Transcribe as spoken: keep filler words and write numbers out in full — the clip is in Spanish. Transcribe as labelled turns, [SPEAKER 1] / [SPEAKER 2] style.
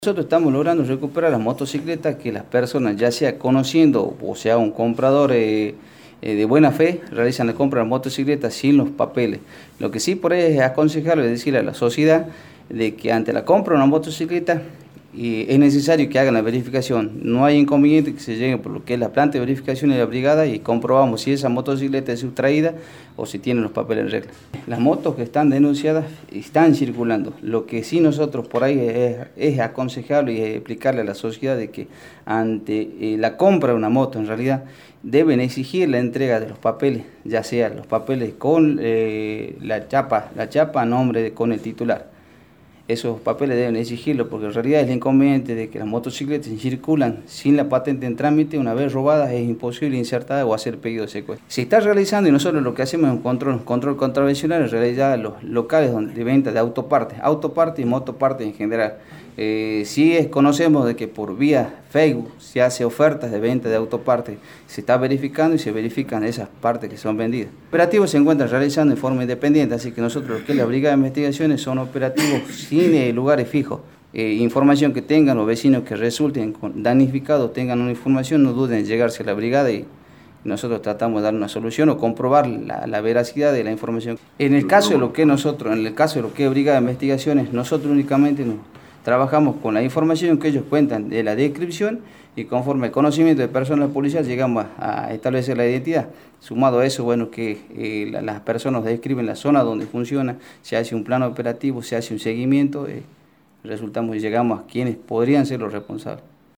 [SPEAKER 1] Nosotros estamos logrando recuperar las motocicletas que las personas, ya sea conociendo o sea un comprador eh, eh, de buena fe, realizan la compra de motocicletas sin los papeles. Lo que sí por ahí es aconsejable decirle a la sociedad de que ante la compra de una motocicleta y es necesario que hagan la verificación. No hay inconveniente que se llegue por lo que es la planta de verificación de la brigada y comprobamos si esa motocicleta es sustraída o si tiene los papeles en regla. Las motos que están denunciadas están circulando. Lo que sí nosotros por ahí es, es aconsejable y explicarle a la sociedad de que ante eh, la compra de una moto en realidad deben exigir la entrega de los papeles, ya sea los papeles con eh, la chapa, la chapa a nombre de, con el titular. Esos papeles deben exigirlo porque en realidad es el inconveniente de que las motocicletas circulan sin la patente en trámite. Una vez robadas es imposible insertar o hacer pedido de secuestro. Se está realizando y nosotros lo que hacemos es un control, control contravencional en realidad los locales donde, de venta de autopartes, autopartes y motopartes en general. Eh, sí es, conocemos de que por vía Facebook se hace ofertas de venta de autopartes, se está verificando y se verifican esas partes que son vendidas. Los operativos se encuentran realizando en forma independiente, así que nosotros lo que es la Brigada de Investigaciones son operativos sin eh, lugares fijos. Eh, información que tengan los vecinos que resulten damnificados, tengan una información, no duden en llegarse a la brigada y nosotros tratamos de dar una solución o comprobar la, la veracidad de la información. En el caso de lo que nosotros, en el caso de lo que es Brigada de Investigaciones, nosotros únicamente nos trabajamos con la información que ellos cuentan de la descripción y conforme al conocimiento de personas policiales llegamos a, a establecer la identidad. Sumado a eso, bueno, que eh, la, las personas describen la zona donde funciona, se hace un plano operativo, se hace un seguimiento, eh, resultamos y llegamos a quienes podrían ser los responsables.